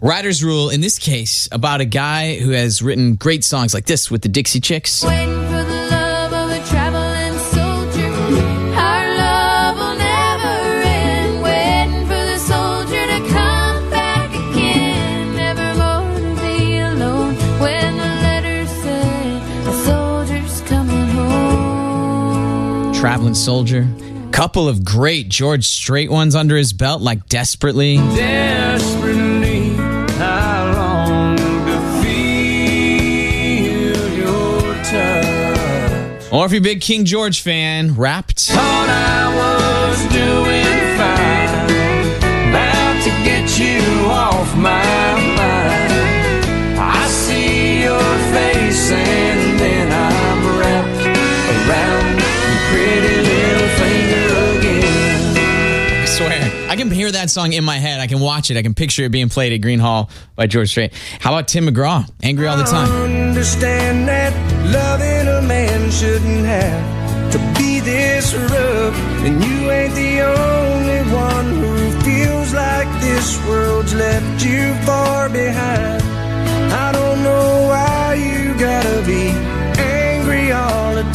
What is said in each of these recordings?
Writer's Rule, in this case, about a guy who has written great songs like this with the Dixie Chicks. Waiting for the love of a traveling soldier. Our love will never end. Waiting for the soldier to come back again. Never more to be alone. When the letter said a soldier's coming home. Traveling Soldier. Couple of great George Strait ones under his belt, like Desperately. Desperately, I long to feel your touch. Or if you're a big King George fan, Wrapped. Thought I was doing fine, about to get you off my mind. I see your face and then I'm wrapped around your pretty little finger again. I swear, I can hear that song in my head. I can watch it. I can picture it being played at Green Hall by George Strait. How about Tim McGraw, Angry All the Time? I understand that loving a man shouldn't have to be this rough, and you ain't the only one who feels like this world's left you far behind. I don't know why you gotta be angry all the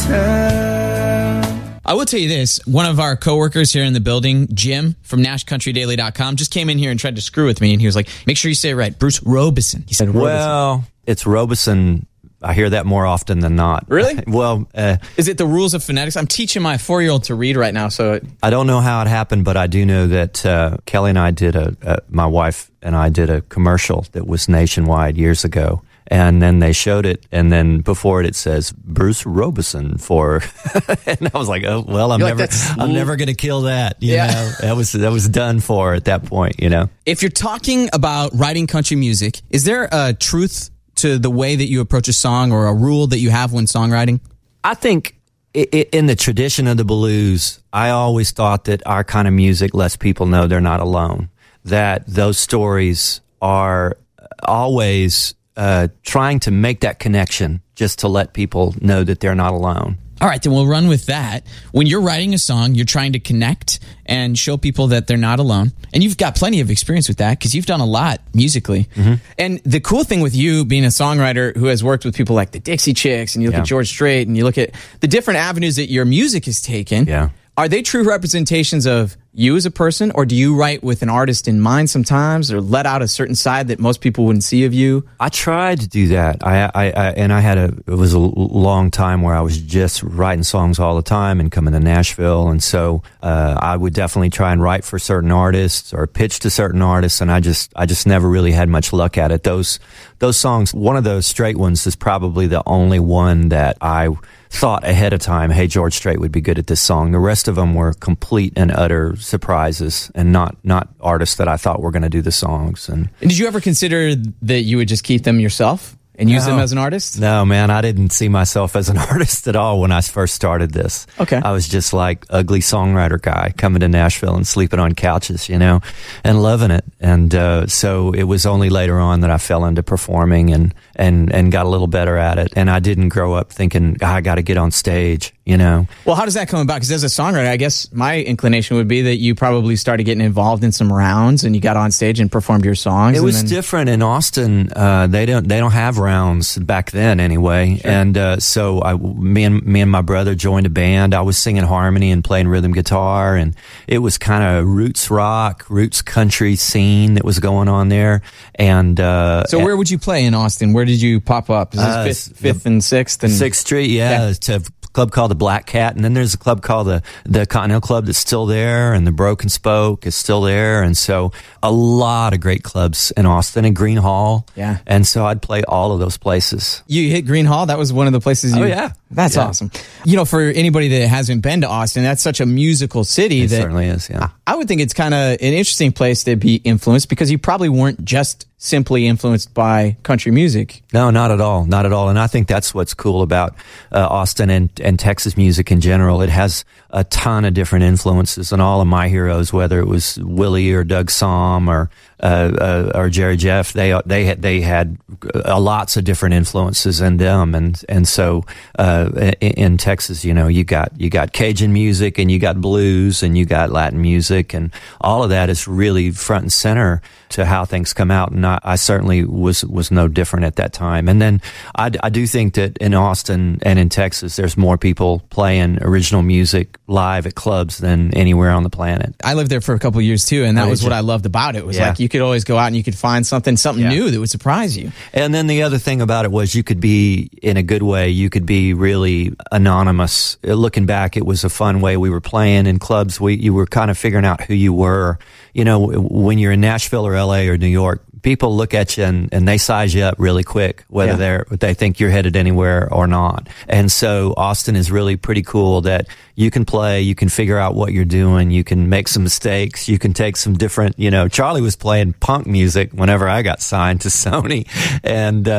time. I will tell you this. One of our coworkers here in the building, Jim from NashCountryDaily.com, just came in here and tried to screw with me, and he was like, make sure you say it right. Bruce Robeson. He said Robeson. Well, it's Robeson. I hear that more often than not. Really? Well, is it the rules of phonetics? I'm teaching my 4-year-old to read right now, so I don't know how it happened, but I do know that Kelly and I did my wife and I did a commercial that was nationwide years ago. And then they showed it, and then before it says Bruce Robeson for, and I was like, oh well, I'm never going to kill that. You know, that was done for at that point. You know, if you're talking about writing country music, is there a truth to the way that you approach a song or a rule that you have when songwriting? I think in the tradition of the blues, I always thought that our kind of music lets people know they're not alone. That those stories are always trying to make that connection just to let people know that they're not alone. All right, then we'll run with that. When you're writing a song, you're trying to connect and show people that they're not alone. And you've got plenty of experience with that because you've done a lot musically. Mm-hmm. And the cool thing with you being a songwriter who has worked with people like the Dixie Chicks, and you look at George Strait, and you look at the different avenues that your music has taken, are they true representations of you as a person, or do you write with an artist in mind sometimes, or let out a certain side that most people wouldn't see of you? I tried to do that. It was a long time where I was just writing songs all the time and coming to Nashville, and so I would definitely try and write for certain artists or pitch to certain artists, and I just never really had much luck at it. Those songs, one of those Strait ones is probably the only one that I thought ahead of time, hey, George Strait would be good at this song. The rest of them were complete and utter surprises, and not artists that I thought were going to do the songs. And did you ever consider that you would just keep them yourself and use them as an artist? No, man, I didn't see myself as an artist at all when I first started this. Okay. I was just like ugly songwriter guy coming to Nashville and sleeping on couches, you know, and loving it. And so it was only later on that I fell into performing and got a little better at it. And I didn't grow up thinking, I got to get on stage, you know. Well, how does that come about? Because as a songwriter, I guess my inclination would be that you probably started getting involved in some rounds and you got on stage and performed your songs. It was different in Austin. They don't have rounds back then anyway. Sure. And so me and my brother joined a band. I was singing harmony and playing rhythm guitar, and it was kind of roots rock, roots country scene that was going on there. And so where would you play in Austin? Where did you pop up? Is this Fifth and Sixth and 6th Street? Yeah. It's a club called the Black Cat, and then there's a club called the Continental Club that's still there, and the Broken Spoke is still there, and so a lot of great clubs in Austin, and Green Hall. Yeah. And so I'd play all of those places. You hit Green Hall? That was one of the places you... Oh, yeah. That's awesome. You know, for anybody that hasn't been to Austin, that's such a musical city. It certainly is, yeah. I would think it's kind of an interesting place to be influenced, because you probably weren't just simply influenced by country music. No, not at all. Not at all. And I think that's what's cool about Austin and Texas music in general. It has a ton of different influences, and all of my heroes, whether it was Willie or Doug Somm or Jerry Jeff, they had lots of different influences in them, and so in Texas, you got Cajun music, and you got blues, and you got Latin music, and all of that is really front and center to how things come out. And I certainly was no different at that time. And then I do think that in Austin and in Texas, there's more people playing original music live at clubs than anywhere on the planet. I lived there for a couple of years too, and that was what I loved about it. It was like you could always go out and you could find something new that would surprise you. And then the other thing about it was you could be, in a good way, you could be really anonymous. Looking back, it was a fun way. We were playing in clubs. You were kind of figuring out who you were. When you're in Nashville or LA or New York, people look at you and they size you up really quick, whether they think you're headed anywhere or not. And so Austin is really pretty cool that you can play, you can figure out what you're doing, you can make some mistakes, you can take some different, Charlie was playing punk music whenever I got signed to Sony, and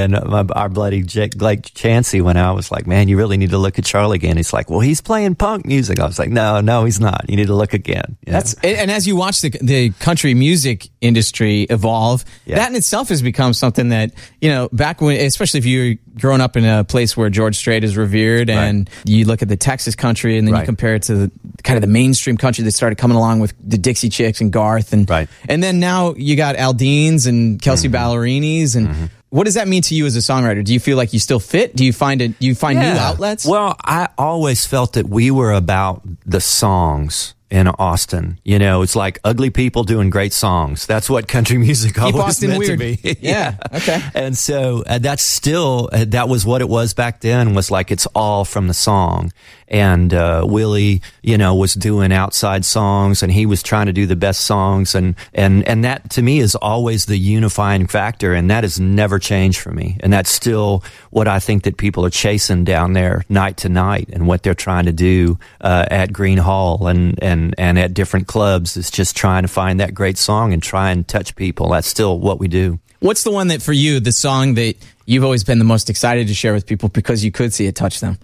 our buddy Blake Chansey, when I was like, man, you really need to look at Charlie again. He's like, well, he's playing punk music. I was like, no, he's not. You need to look again. And as you watch the country music industry evolve, that in itself has become something that, back when, especially if you're growing up in a place where George Strait is revered, and you look at the Texas country and then you compare it to the mainstream country that started coming along with the Dixie Chicks and Garth, and then now you got Aldeans and Kelsey Ballerinis, and what does that mean to you as a songwriter? Do you feel like you still fit? Do you find new outlets? Well, I always felt that we were about the songs in Austin. It's like ugly people doing great songs. That's what country music always meant to be. Yeah. Okay. And so that's still, that was what it was back then, was like it's all from the song. And Willie, was doing outside songs, and he was trying to do the best songs, and that to me is always the unifying factor, and that has never changed for me. And that's still what I think that people are chasing down there night to night, and what they're trying to do at Green Hall and at different clubs is just trying to find that great song and try and touch people. That's still what we do. What's the one that, for you, the song that you've always been the most excited to share with people because you could see it touch them?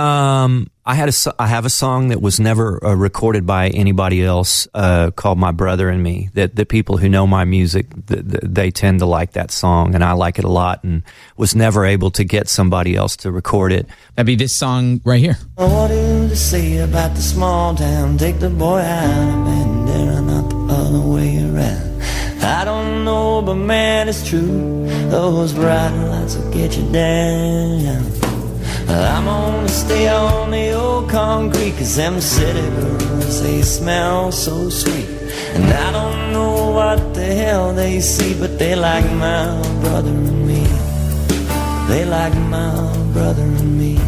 I have a song that was never recorded by anybody else, called My Brother and Me, that the people who know my music, they tend to like that song, and I like it a lot, and was never able to get somebody else to record it. That'd be this song right here. What do they say about the small town? Take the boy out of Bandera, not the other way around. I don't know, but man, it's true. Those bright lights will get you down. I'm gonna stay on the old concrete, 'cause them city girls, they smell so sweet. And I don't know what the hell they see, but they like my brother and me. They like my brother and me.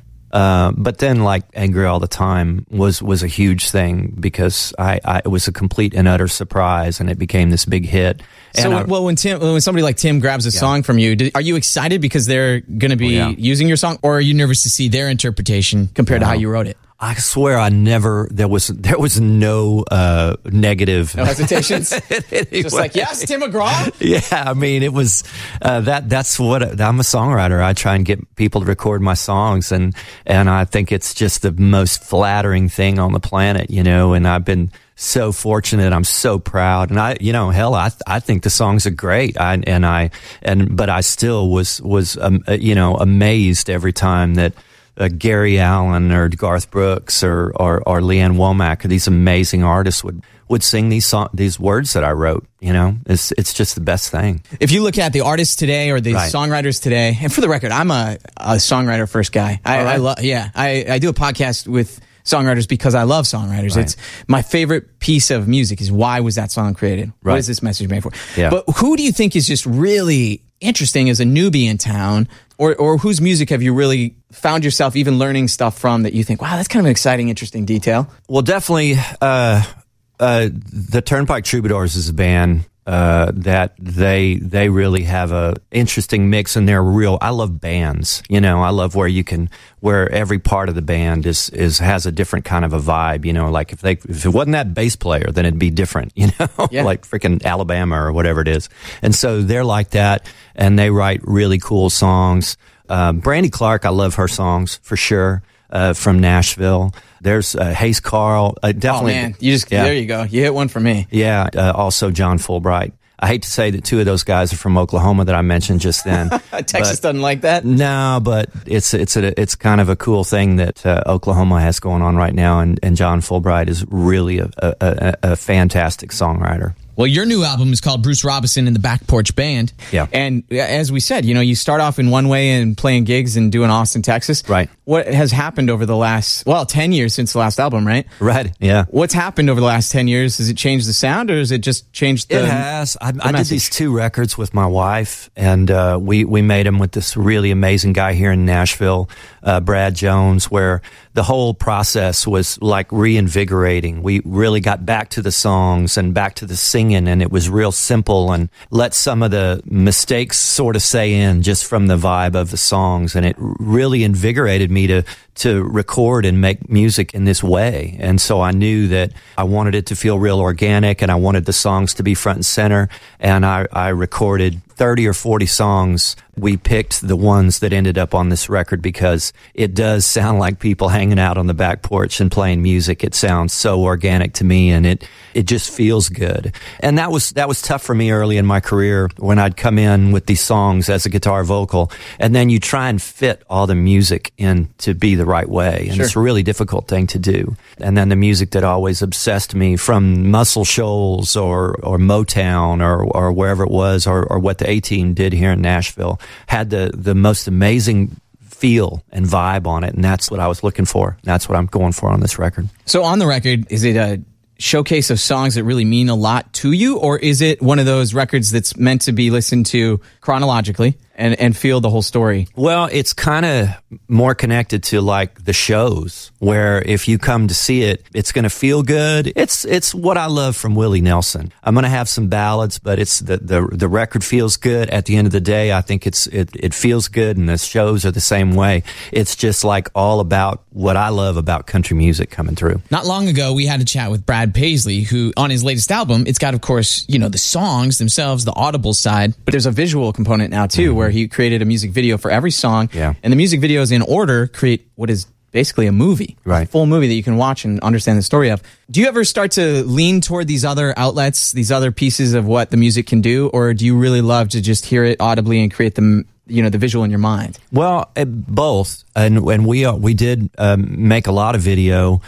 But then, like, Angry All the Time was a huge thing, because it was a complete and utter surprise, and it became this big hit. And when somebody like Tim grabs a song from you, are you excited because they're going to be using your song, or are you nervous to see their interpretation compared to how you wrote it? I swear there was no negative. No hesitations? Just like, yes, Tim McGraw? Yeah, I mean, it was, that's what, I'm a songwriter. I try and get people to record my songs, and I think it's just the most flattering thing on the planet, and I've been so fortunate. I'm so proud. And I think the songs are great. But I still was amazed every time that Gary Allan or Garth Brooks or Leanne Womack, or these amazing artists would sing these words that I wrote. It's just the best thing. If you look at the artists today or the songwriters today, and for the record, I'm a songwriter first guy. I do a podcast with songwriters because I love songwriters. It's my favorite piece of music is, why was that song created? What is this message made for? Yeah. But who do you think is just really interesting as a newbie in town, or whose music have you really found yourself even learning stuff from that you think, wow, that's kind of an exciting, interesting detail? Well, definitely, the Turnpike Troubadours is a band that they really have a interesting mix, and they're real. I love bands, I love where every part of the band has a different kind of a vibe, like if it wasn't that bass player, then it'd be different, like freaking Alabama or whatever it is. And so they're like that, and they write really cool songs. Brandy Clark, I love her songs for sure. From Nashville. There's Hayes Carl. Definitely. Oh man, there you go. You hit one for me. Yeah. Also John Fulbright. I hate to say that two of those guys are from Oklahoma that I mentioned just then. Texas doesn't like that. No, but it's kind of a cool thing that Oklahoma has going on right now, and John Fulbright is really a fantastic songwriter. Well, your new album is called Bruce Robison and the Back Porch Band. Yeah. And as we said, you start off in one way and playing gigs and doing Austin, Texas. Right. What has happened over the last, 10 years since the last album, right? Right, yeah. What's happened over the last 10 years? Has it changed the sound, or has it just changed the... It has. I did message? these 2 records with my wife, and we made them with this really amazing guy here in Nashville, Brad Jones, where the whole process was like reinvigorating. We really got back to the songs and back to the singing, and it was real simple, and let some of the mistakes sort of say in just from the vibe of the songs, and it really invigorated me to record and make music in this way. And so I knew that I wanted it to feel real organic, and I wanted the songs to be front and center, and I recorded 30 or 40 songs. We picked the ones that ended up on this record because it does sound like people hanging out on the back porch and playing music. It sounds so organic to me, and it just feels good. And that was tough for me early in my career when I'd come in with these songs as a guitar vocal, and then you try and fit all the music in to be the right way. And It's a really difficult thing to do. And then the music that always obsessed me from Muscle Shoals or Motown or wherever it was, or what the A-Team did here in Nashville, had the most amazing feel and vibe on it, and that's what I was looking for. That's what I'm going for on this record. So on the record, is it a showcase of songs that really mean a lot to you, or is it one of those records that's meant to be listened to chronologically and feel the whole story? Well, it's kind of more connected to like the shows, where if you come to see it, it's going to feel good. It's what I love from Willie Nelson. I'm going to have some ballads, but it's the record feels good. At the end of the day, I think it feels good, and the shows are the same way. It's just like all about what I love about country music coming through. Not long ago, we had a chat with Brad Paisley, who on his latest album, it's got, of course, the songs themselves, the audible side, but there's a visual component now too, where he created a music video for every song. Yeah. And the music videos in order create what is basically a movie, right? A full movie that you can watch and understand the story of. Do you ever start to lean toward these other outlets, these other pieces of what the music can do, or do you really love to just hear it audibly and create the visual in your mind? Well, both. And we did make a lot of video,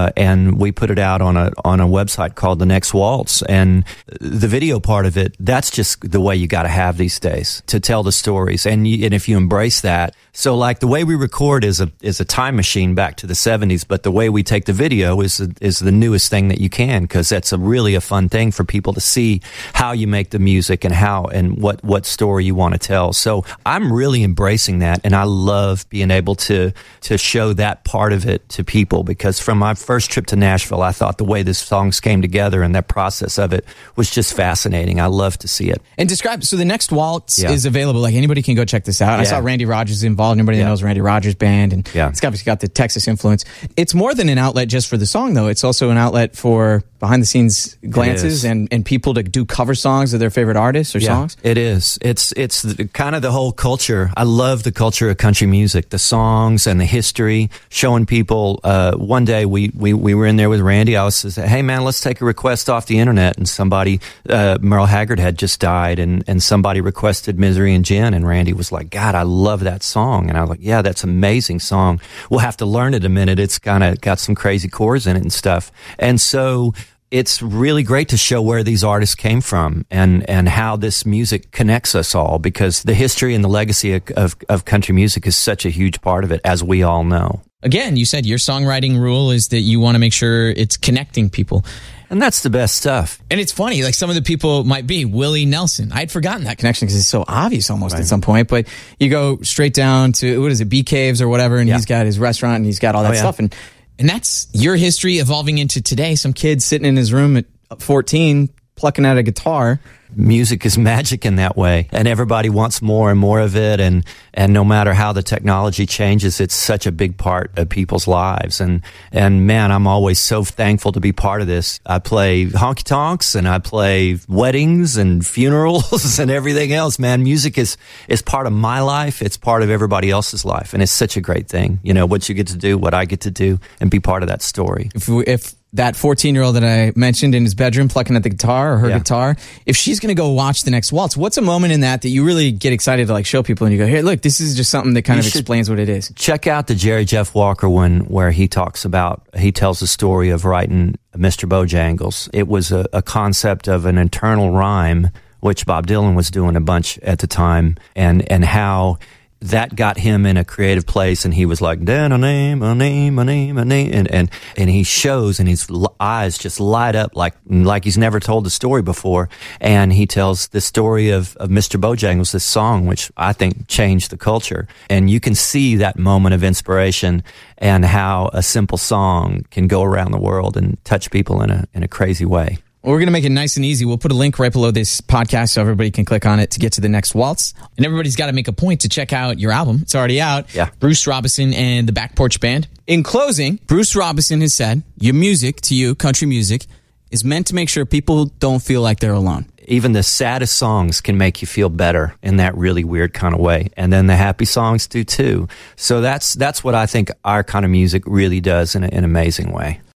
and we put it out on a website called The Next Waltz. And the video part of it, that's just the way you got to have these days to tell the stories. And if you embrace that, so like the way we record is a time machine back to the 70s, but the way we take the video is the newest thing that you can, because that's really a fun thing for people to see how you make the music and what story you want to tell. So I'm really embracing that, and I love being able to show that part of it to people, because from my first trip to Nashville, I thought the way the songs came together and that process of it was just fascinating. I love to see it. And describe, so The Next Waltz is available, like anybody can go check this out. I saw Randy Rogers involved, anybody that knows Randy Rogers Band, and it's obviously got the Texas influence. It's more than an outlet just for the song, though. It's also an outlet for behind the scenes glances and people to do cover songs of their favorite artists or songs. It is. It's kind of the whole culture. I love the culture of country music, the songs and the history, showing people. One day we were in there with Randy. I was saying, hey man, let's take a request off the internet. And somebody, Merle Haggard had just died, and somebody requested Misery and Gin, and Randy was like, God, I love that song. And I was like, yeah, that's an amazing song. We'll have to learn it a minute. It's kind of got some crazy chords in it and stuff. And so it's really great to show where these artists came from and how this music connects us all, because the history and the legacy of country music is such a huge part of it, as we all know. Again, you said your songwriting rule is that you want to make sure it's connecting people. And that's the best stuff. And it's funny, like some of the people might be Willie Nelson. I'd forgotten that connection because it's so obvious almost at some point. But you go straight down to, what is it, Bee Caves or whatever, and he's got his restaurant and he's got all that stuff. And that's your history evolving into today. Some kid sitting in his room at 14 plucking out a guitar. Music is magic in that way, and everybody wants more and more of it, and no matter how the technology changes, it's such a big part of people's lives, and man, I'm always so thankful to be part of this. I play honky tonks, and I play weddings and funerals and everything else, man. Music is part of my life, it's part of everybody else's life, and it's such a great thing, what you get to do, what I get to do, and be part of that story. If that 14-year-old that I mentioned in his bedroom plucking at the guitar or her guitar, if she's going to go watch the next waltz, what's a moment in that you really get excited to like show people and you go, here, look, this is just something that kind of explains what it is? Check out the Jerry Jeff Walker one where he tells the story of writing Mr. Bojangles. It was a concept of an internal rhyme, which Bob Dylan was doing a bunch at the time, and how that got him in a creative place, and he was like, and he shows, and his eyes just light up like he's never told the story before, and he tells the story of Mr. Bojangles, this song, which I think changed the culture, and you can see that moment of inspiration and how a simple song can go around the world and touch people in a crazy way. Well, we're going to make it nice and easy. We'll put a link right below this podcast so everybody can click on it to get to the next waltz. And everybody's got to make a point to check out your album. It's already out. Yeah. Bruce Robison and the Back Porch Band. In closing, Bruce Robison has said, your music, to you, country music, is meant to make sure people don't feel like they're alone. Even the saddest songs can make you feel better in that really weird kind of way. And then the happy songs do too. So that's what I think our kind of music really does in an amazing way.